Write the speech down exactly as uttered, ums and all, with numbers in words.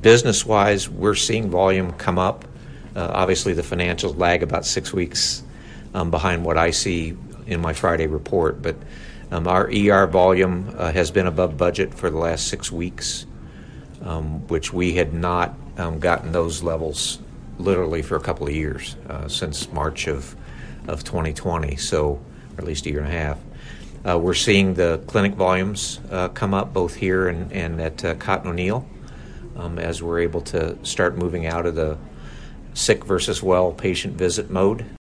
business-wise, we're seeing volume come up. Uh, obviously, the financials lag about six weeks um, behind what I see in my Friday report, but um, our E R volume uh, has been above budget for the last six weeks, um, which we had not um, gotten those levels literally for a couple of years, uh, since March of, of twenty twenty, so, or at least a year and a half. Uh, we're seeing the clinic volumes uh, come up both here and, and at uh, Cotton O'Neill um, as we're able to start moving out of the sick versus well patient visit mode.